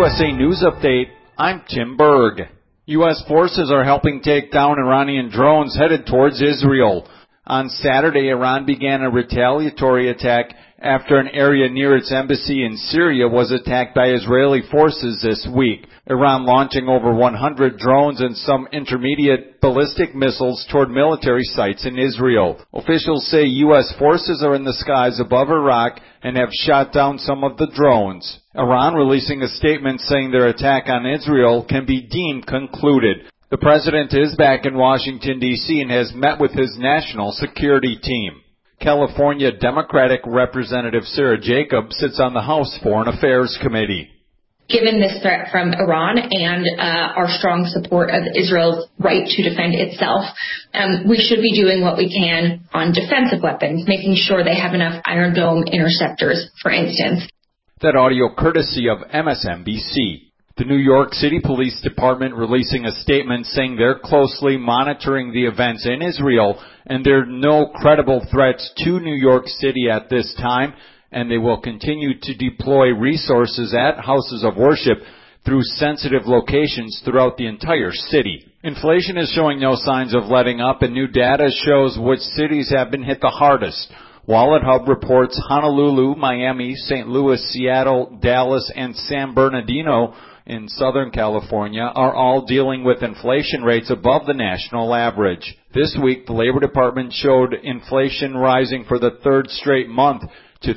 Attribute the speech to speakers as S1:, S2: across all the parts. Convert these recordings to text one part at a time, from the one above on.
S1: USA News Update, I'm Tim Berg. U.S. forces are helping take down Iranian drones headed towards Israel. On Saturday, Iran began a retaliatory attack after an area near its embassy in Syria was attacked by Israeli forces this week. Iran launching over 100 drones and some intermediate ballistic missiles toward military sites in Israel. Officials say U.S. forces are in the skies above Iraq and have shot down some of the drones. Iran releasing a statement saying their attack on Israel can be deemed concluded. The president is back in Washington, D.C. and has met with his national security team. California Democratic Representative Sarah Jacobs sits on the House Foreign Affairs Committee.
S2: Given this threat from Iran and our strong support of Israel's right to defend itself, we should be doing what we can on defensive weapons, making sure they have enough Iron Dome interceptors, for instance.
S1: That audio courtesy of MSNBC. The New York City Police Department releasing a statement saying they're closely monitoring the events in Israel and there are no credible threats to New York City at this time, and they will continue to deploy resources at houses of worship through sensitive locations throughout the entire city. Inflation is showing no signs of letting up, and new data shows which cities have been hit the hardest. WalletHub reports Honolulu, Miami, St. Louis, Seattle, Dallas, and San Bernardino in Southern California are all dealing with inflation rates above the national average. This week, the Labor Department showed inflation rising for the third straight month to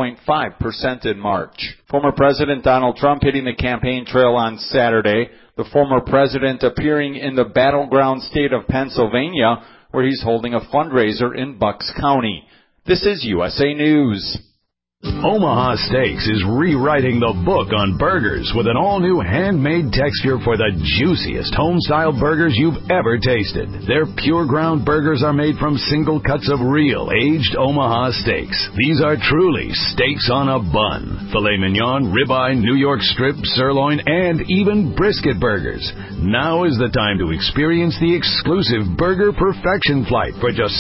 S1: 3.5% in March. Former President Donald Trump hitting the campaign trail on Saturday, the former president appearing in the battleground state of Pennsylvania, where he's holding a fundraiser in Bucks County. This is USA News.
S3: Omaha Steaks is rewriting the book on burgers with an all-new handmade texture for the juiciest home-style burgers you've ever tasted. Their pure ground burgers are made from single cuts of real, aged Omaha steaks. These are truly steaks on a bun. Filet mignon, ribeye, New York strip, sirloin, and even brisket burgers. Now is the time to experience the exclusive Burger Perfection Flight for just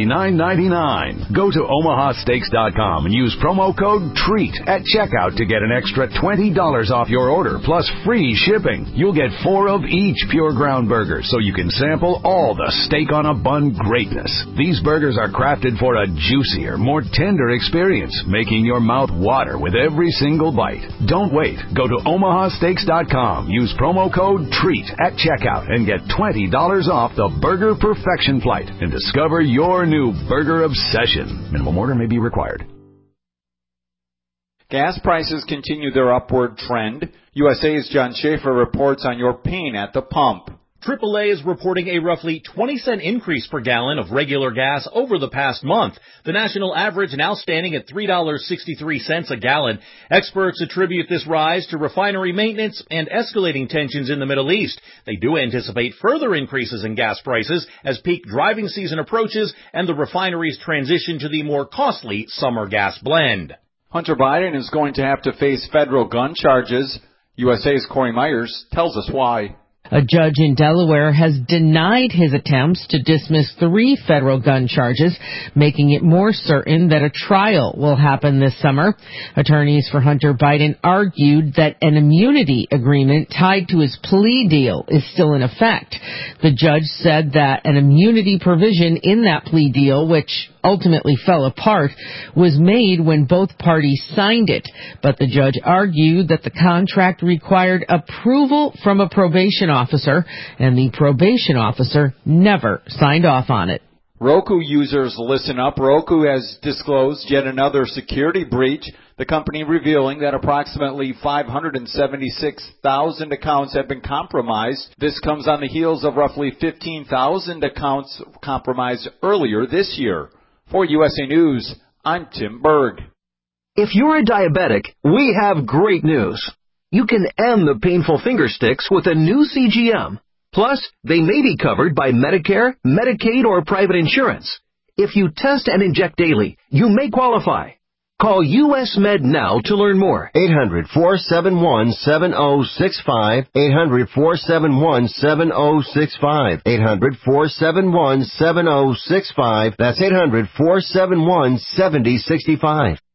S3: $79.99. Go to omahasteaks.com and use promo code TREAT at checkout to get an extra $20 off your order plus free shipping. You'll get 4 of each pure ground burger so you can sample all the steak on a bun greatness. These burgers are crafted for a juicier, more tender experience, making your mouth water with every single bite. Don't wait. Go to omahasteaks.com. Use promo code TREAT at checkout and get $20 off the Burger Perfection Flight and discover your new burger obsession. Minimum order may be required.
S1: Gas prices continue their upward trend. USA's John Schaefer reports on your pain at the pump.
S4: AAA is reporting a roughly 20-cent increase per gallon of regular gas over the past month. The national average now standing at $3.63 a gallon. Experts attribute this rise to refinery maintenance and escalating tensions in the Middle East. They do anticipate further increases in gas prices as peak driving season approaches and the refineries transition to the more costly summer gas blend.
S1: Hunter Biden is going to have to face federal gun charges. USA's Corey Myers tells us why.
S5: A judge in Delaware has denied his attempts to dismiss 3 federal gun charges, making it more certain that a trial will happen this summer. Attorneys for Hunter Biden argued that an immunity agreement tied to his plea deal is still in effect. The judge said that an immunity provision in that plea deal, which ultimately fell apart, was made when both parties signed it. But the judge argued that the contract required approval from a probation officer, and the probation officer never signed off on it.
S1: Roku users, listen up. Roku has disclosed yet another security breach, the company revealing that approximately 576,000 accounts have been compromised. This comes on the heels of roughly 15,000 accounts compromised earlier this year. For USA News, I'm Tim Berg.
S6: If you're a diabetic, we have great news. You can end the painful finger sticks with a new CGM. Plus, they may be covered by Medicare, Medicaid, or private insurance. If you test and inject daily, you may qualify. Call US Med now to learn more. 800-471-7065. 800-471-7065. 800-471-7065. That's 800-471-7065.